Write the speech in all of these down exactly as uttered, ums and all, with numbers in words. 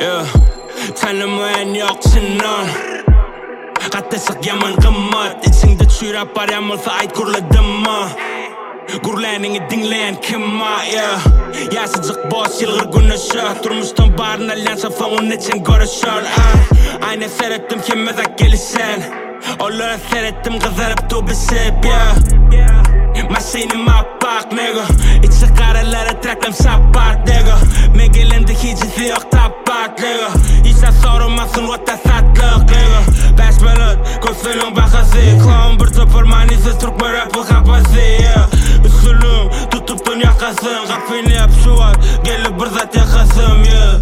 yeah. Tanımayan yok senin Kattesak yaman gımmat İçinde çürap var yamulsa ait gurladım mı Gurlanını dinleyen kim var yeah. Yaşayacak boş yılgır güneşi Durmuştan barına lensa fonun için görüşür Aynen seyrettim kimmezak gelişen Onlara seyrettim kızarıp dubisip yeah. Maşinim bak nigga İçi karalara traklam sapat nigga Megelimde hiç yok tapak nigga İşte sorulmasın vata satlık nigga Beş minut gözünün bakası Klon bir sıfır manisiz Türk mü rapı kapası yeah. Üstülüm tutup dün yakasın Kapını yap şu an gelip bir zat yakasım yeah.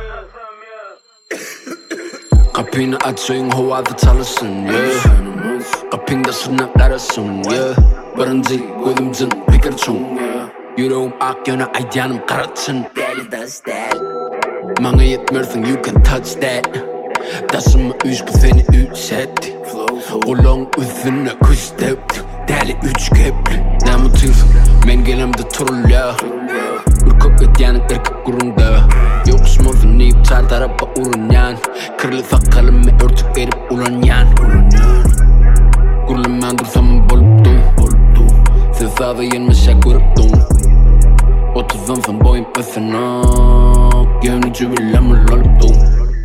Kapını açayım havada çalışsın yeah. Kapında sırnak arasın yeah. Barınca gözümcün fikir çun Yüreğim ak yana aydanım karatsın Bana yetmersin you can touch that Taşıma üç kız seni üç etti Kulağın üzerine kuş tepti Deli üç kepli Ne mutluyum men gelemde turul ya Ürkök etyanın erkek gurunda Yokuşmazın neyip çar tarafa urun yan Kırılı sakalımı örtük erip ulan yan Gurlum ben dursam bolup dum Sesada yenmişe kurup dum Otuzun son boyum ösenak Gönlücü bilemir olup dum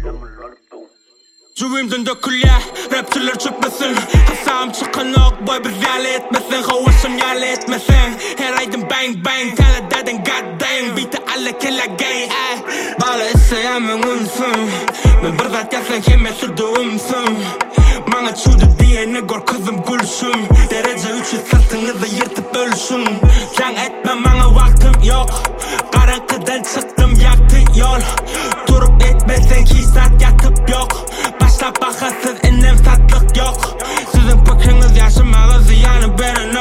Cüvimden dökülye, rapçiler çıkmasın Hasam çıkanok, boy bir yale etmesin Havasım yale etmesin Her aydın bang bang, tele dedin god dang Beat'i alle kella gay, ay Bala isteyemin unsın Ben bir zat yasan kime sürdüğümsün Bana çudu diye ne gör kızım gülsün Derece üçü sırtınızı yırtıp ölsün Can etme bana vaktim yok Karanlıktan çıktım yaktı yol Durup etmesen ki saat yatıp yok Başla bakasız ennem satlık yok Sizin pıkınız yaşım ağzı yanı benim